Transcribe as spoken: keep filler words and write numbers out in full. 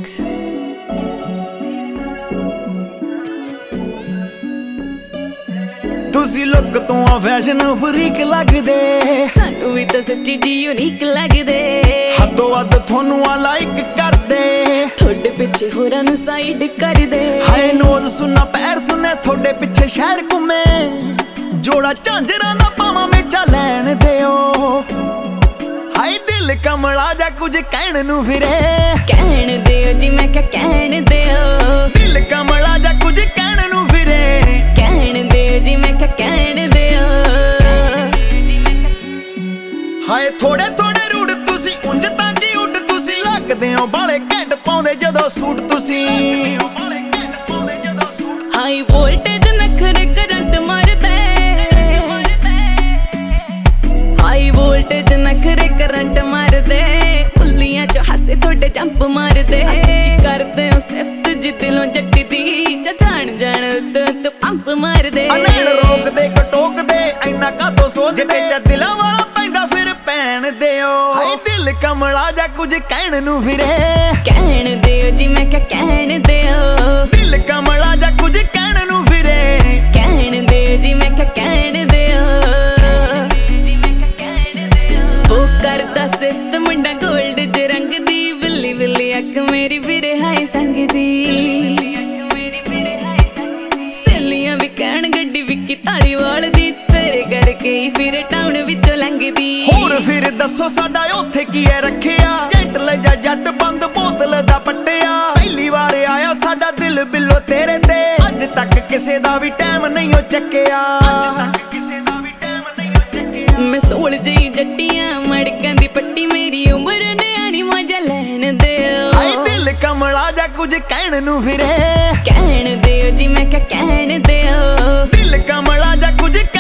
mix. ਤੁਸੀਂ look ਤੋਂ ਆ ਫੈਸ਼ਨ ਫਰੀਕ ਲੱਗਦੇ, ਸਾਨੂੰ ਵੀ ਤਾਂ ਸੱਚੀ ਜੀ ਯੂਨੀਕ ਲੱਗਦੇ। ਹੱਦੋਂ ਵੱਧ ਤੁਹਾਨੂੰ ਆ ਲਾਈਕ ਕਰਦੇ, ਤੁਹਾਡੇ ਪਿੱਛੇ ਹੋਰਾਂ ਨੂੰ ਸਾਈਡ ਕਰਦੇ। ਹਾਏ ਨੋਜ਼ ਸੁਣਾ ਪੈਰ ਸੁਣੇ ਤੁਹਾਡੇ ਪਿੱਛੇ ਸ਼ਹਿਰ ਘੁੰਮੇ, ਜੋੜਾ ਝਾਂਜਰਾਂ ਦਾ ਪਾਵਾਂ ਮੇਚਾ ਲੈਣ ਦਿਓ। ਹਾਏ ਦਿਲ ਕਮਲਾ ਜਾ ਕੁਝ ਕਹਿਣ ਨੂੰ ਫਿਰੇ, ਕਹਿਣ ਦਿਓ ਜੀ ਮੈਂ ਕਿਹਾ ਕਹਿਣ ਦਿਓ। ਦਿਲ ਕਮਲਾ ਜਾ ਕੁਝ ਕਹਿਣ ਨੂੰ ਫਿਰੇ, ਕਹਿਣ ਦਿਓ ਜੀ ਮੈਂ ਕਿਹਾ ਕਹਿਣ ਦਿਓ। ਹਾਏ ਥੋੜੇ ਥੋੜੇ ਰੂਟ ਤੁਸੀਂ ਉਂਝ ਤਾਂ ਕਿਊਟ ਤੁਸੀਂ ਲੱਗਦੇ ਹੋ ਬਾਲੇ ਘੈਂਟ ਪਾਉਂਦੇ ਜਦੋਂ ਸੂਟ ਤੁਸੀਂ। ਹਾਈ ਵੋਲਟੇਜ ਨਖਰੇ ਕਰੰਟ ਮਾਰਦੇ, ਹਾਈ ਵੋਲਟੇਜ ਨਖਰੇ ਕਰੰਟ ਮਾਰਦੇ। ਪੁੱਲੀਆਂ ਚ ਹਾਸੇ ਤੁਹਾਡੇ ਜੰਪ ਮਾਰਦੇ, ਜੀ ਕਰਦੇ ਹੋ ਸਿਫਤ ਜੀ ਦਿਲੋਂ ਜੱਟੀ ਦੀ। ਜਾਣ ਜਾਣ ਤੋਂ ਤੂੰ ਪੰਪ ਮਾਰਦੇ, ਅਨੇੜ ਰੋਕਦੇ ਕਟੋਕਦੇ ਇੰਨਾ ਕਾਤੋਂ ਸੋਚਦੇ ਚ ਦਿਲਾਂ ਵਾਲਾ ਪੈਂਦਾ ਫਿਰ ਪੈਣ ਦਿਓ। ਹਾਏ ਦਿਲ ਕਮਲਾ ਜਾ ਕੁਝ ਕਹਿਣ ਨੂੰ ਫਿਰੇ, ਕਹਿਣ ਦਿਓ ਜੀ ਮੈਂ ਕਿਹਾ ਕਹਿਣ ਦਿਓ। ਦਿਲ ਕਮਲਾ ਜਾ ਕੁਝ ਕਹਿਣ ਨੂੰ ਫਿਰੇ, ਕਹਿਣ ਦਿਓ ਜੀ ਮੈਂ ਕਿਹਾ ਕਹਿਣ ਦਿਓ। ਉਹ ਕਰਦਾ ਸਿੱਤ ਮੁੰਡਾ ਗੋਲਡ ਦੇ ਰੰਗ ਦੀ, ਬਿੱਲੀ ਬਿੱਲੀ ਅੱਖ ਮੇਰੀ ਫਿਰੇ ਹਾਏ ਸੰਗ ਦੀ। ਸਹੇਲੀਆਂ ਵੀ ਕਹਿਣ ਗੱਡੀ ਵਿੱਕੀ ਧਾਲੀਵਾਲ ਦੀ, ਤੇਰੇ ਕਰਕੇ ਹੀ ਫਿਰ ਟਾਊਨ ਵਿੱਚੋਂ ਲੰਘਦੀ। ਹੋਰ ਫਿਰ ਦੱਸੋ ਸਾਡਾ ਉੱਥੇ ਕੀ ਹੈ ਰੱਖਿਆ, ਜੈਂਟ ਲੈ ਜਾ ਜੱਟ ਬੰਦ ਬੋਤਲ ਦਾ ਪੱਟਿਆ। ਪਹਿਲੀ ਵਾਰ ਆਇਆ ਸਾਡਾ ਦਿਲ ਬਿੱਲੋ ਤੇਰੇ ਤੇ, ਅੱਜ ਤੱਕ ਕਿਸੇ ਦਾ ਵੀ ਟਾਈਮ ਨਹੀਂ ਉਹ ਚੱਕਿਆ। ਅੱਜ ਤੱਕ ਕਿਸੇ ਦਾ ਵੀ ਟਾਈਮ ਨਹੀਂ ਉਹ ਚੱਕਿਆ। ਮੈਂ ਸੋਲ ਜਿਹੀ ਜੱਟੀਆਂ ਮੜਕਾਂ ਦੀ ਪੱਟੀ, ਮੇਰੀ ਉਮਰ ਨਿਆਣੀ ਮਜ਼ਾ ਲੈਣ ਦਿਓ। ਹਾਏ ਦਿਲ ਕਮਲਾ ਜਾ ਕੁਝ ਕਹਿਣ ਨੂੰ ਫਿਰੇ, ਕਹਿਣ ਦਿਓ ਜੀ ਮੈਂ ਕਿਹਾ ਕਹਿਣ ਦਿਓ। ਦਿਲ ਕਮਲਾ ਜਾ ਕੁਝ